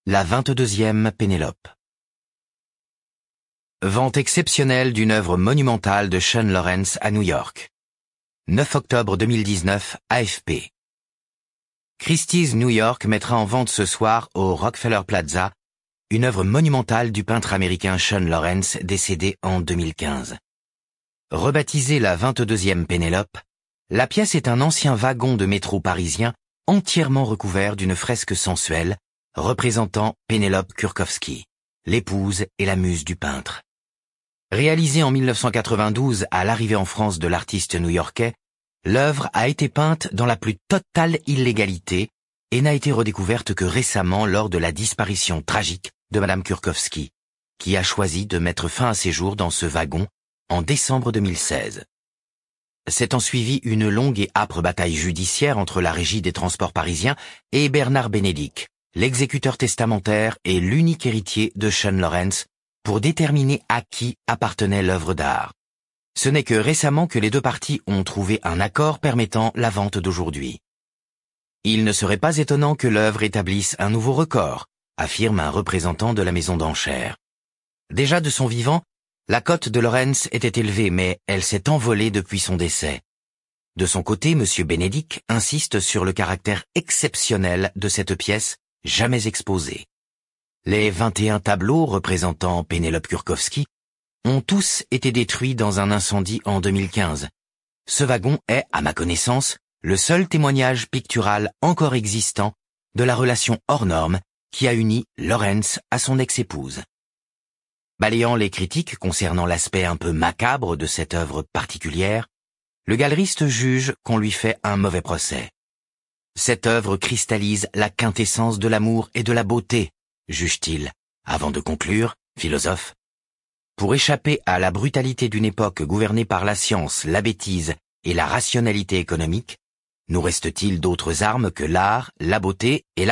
La 22e Pénélope. Vente exceptionnelle d'une œuvre monumentale de Sean Lawrence à New York. 9 octobre 2019, AFP. Christie's New York mettra en vente ce soir au Rockefeller Plaza une œuvre monumentale du peintre américain Sean Lawrence décédé en 2015. Rebaptisée la 22e Pénélope, la pièce est un ancien wagon de métro parisien entièrement recouvert d'une fresque sensuelle représentant Pénélope Kurkowski, l'épouse et la muse du peintre. Réalisée en 1992 à l'arrivée en France de l'artiste new-yorkais, l'œuvre a été peinte dans la plus totale illégalité et n'a été redécouverte que récemment lors de la disparition tragique de Madame Kurkowski, qui a choisi de mettre fin à ses jours dans ce wagon en décembre 2016. S'est ensuivie une longue et âpre bataille judiciaire entre la Régie des transports parisiens et Bernard Bénédic, l'exécuteur testamentaire et l'unique héritier de Sean Lawrence, pour déterminer à qui appartenait l'œuvre d'art. Ce n'est que récemment que les deux parties ont trouvé un accord permettant la vente d'aujourd'hui. Il ne serait pas étonnant que l'œuvre établisse un nouveau record, affirme un représentant de la maison d'enchères. Déjà de son vivant, la cote de Lawrence était élevée, mais elle s'est envolée depuis son décès. De son côté, M. Bénédic insiste sur le caractère exceptionnel de cette pièce, jamais exposée. Les 21 tableaux représentant Pénélope Kurkowski ont tous été détruits dans un incendie en 2015. Ce wagon est, à ma connaissance, le seul témoignage pictural encore existant de la relation hors norme qui a uni Lawrence à son ex-épouse. Balayant les critiques concernant l'aspect un peu macabre de cette œuvre particulière, le galeriste juge qu'on lui fait un mauvais procès. Cette œuvre cristallise la quintessence de l'amour et de la beauté, juge-t-il, avant de conclure, philosophe. Pour échapper à la brutalité d'une époque gouvernée par la science, la bêtise et la rationalité économique, nous reste-t-il d'autres armes que l'art, la beauté et l'amour ?